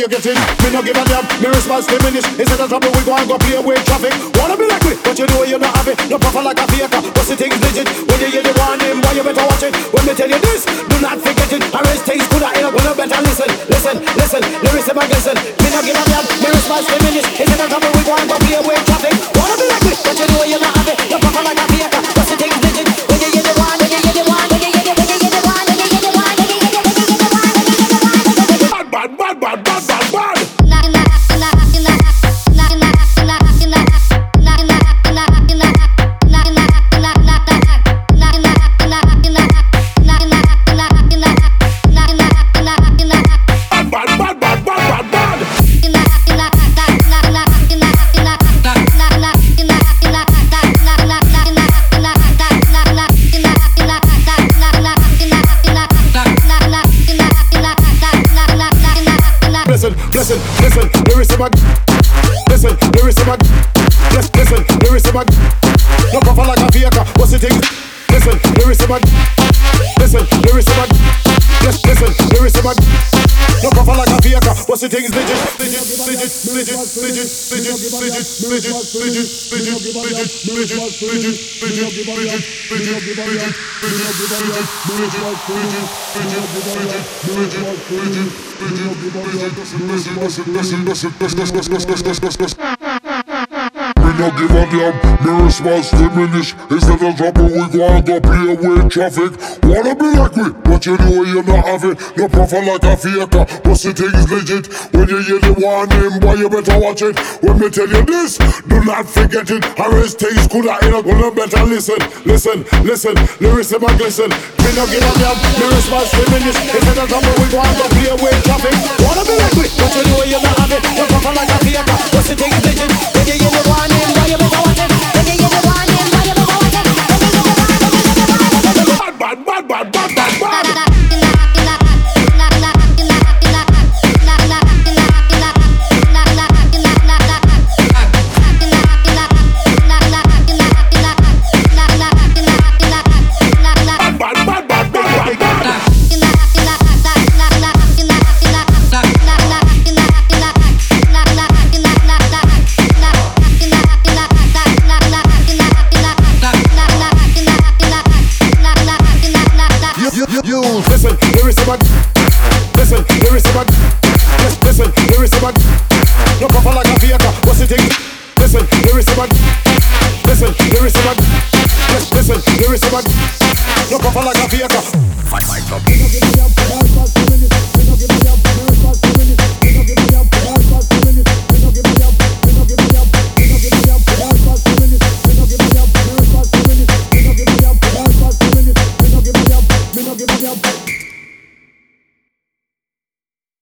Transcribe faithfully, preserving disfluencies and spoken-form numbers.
you getting? Me no give a damn, me response diminish. Instead of trouble, we go and go play with traffic. Wanna be like me, but you know you not have it. No proper like a faker, but the thing's legit. When you hear the warning, boy, you better watch it. When me tell you this, do not forget it. I raise things good at it, well, you better listen. Listen, listen, lyrics in my glisten. Me no give a damn, me response diminish. Instead of trouble, we go and go play with traffic. Wanna be like me, but you know you not have it. No proper like a faker, but the thing's legit. When you hear the warning, when you hear the warning, when you hear the when you hear the warning, when you hear the warning, when you hear the when you hear the warning, when you hear the warning. Bad, bad, bad, bad, bad, bad, bad. Listen, listen, lyrics in my. Listen, lyrics in my. Yes, listen, lyrics in my. No proper like a faker. What's the thing? Listen, lyrics in my. Listen, lyrics in my. Yes, listen, lyrics in my. No proper like a faker. What's the thing? Legit, legit, legit, legit, legit, legit, legit, legit, legit, legit, legit, legit, legit, We no give a damn, me response diminish. Instead of trouble, we go and go play with traffic. Wanna be like me, but you know you not have it. No proper like a faker, but the thing's legit. When you hear the warning, boy, you better watch it. When me tell you this, do not forget it. I raise things good at it, well, you better listen. Listen, listen, lyrics in my glisten. Me no give a damn, me response diminish. Instead of trouble, we go and go play with traffic. Wanna be like me, but you know you not have it. No proper like a faker, but the thing's legit. When you hear the warning, boy, you better watch it. When you hear the warning, boy, you better watch it. When you hear the warning, boy, you better watch it. Bad, bad, bad, bad, bad, bad, bad. Listen, lyrics in my. Listen, lyrics in my. Yes, listen, lyrics in my. No proper like a faker. What's the thing? Listen, lyrics in my. Listen, lyrics in my. Yes, listen, lyrics in my. No proper like a faker. Fight, fight,